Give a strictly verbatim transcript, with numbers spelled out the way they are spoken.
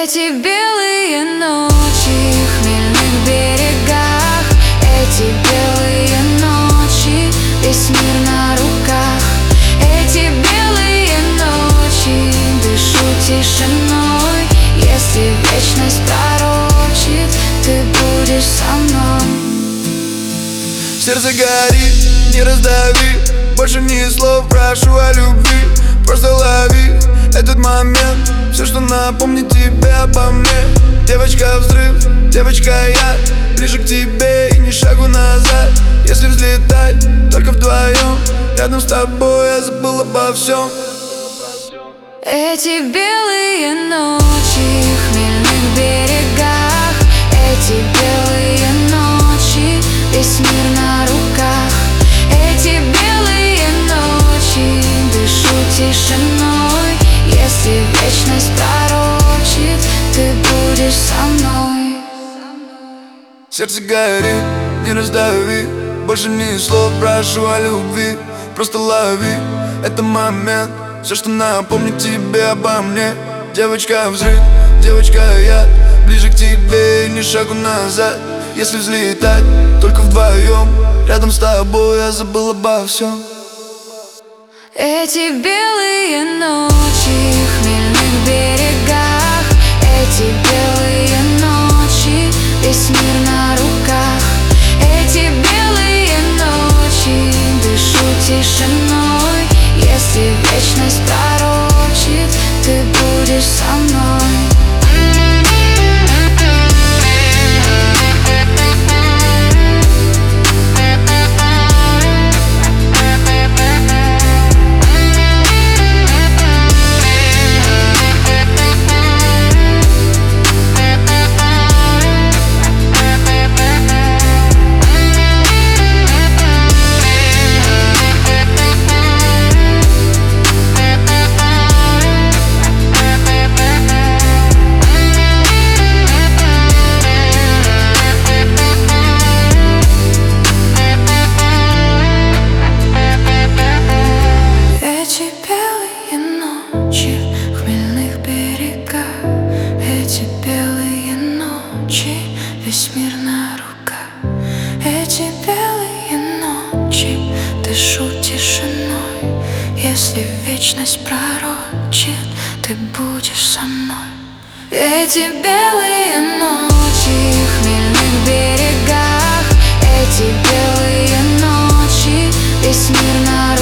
Эти белые ночи, хмельных берегах, эти белые ночи, весь мир на руках. Эти белые ночи, дышу тишиной. Если вечность пророчит, ты будешь со мной. Сердце горит, не раздави, больше ни слов, прошу о любви. Просто лови этот момент, все, что напомнит тебе обо мне. Девочка взрыв, девочка я, ближе к тебе и ни шагу назад. Если взлетать только вдвоем, рядом с тобой я забыл обо всем. Эти белые ночи, хмельных берегах, эти белые ночи, весь мир на руках. Эти белые ночи, дышу тишиной. Если вечность пророчит, ты будешь со мной. Сердце горит, не раздави, больше ни слов, прошу о любви. Просто лови этот момент, все, что напомнит тебе обо мне. Девочка взрыв, девочка я, ближе к тебе и ни шагу назад. Если взлетать только вдвоем, рядом с тобой я забыл обо всем. Эти белые ночи, хмельных берегах, эти белые ночи, весь мир на руках. Эти белые ночи, дышу тишиной. Если вечность пророчит, ты будешь со мной. Весь мир на руках. Эти белые ночи, дышу тишиной. Если вечность пророчит, ты будешь со мной. Эти белые ночи, хмельных берегах, эти белые ночи, весь мир на руках.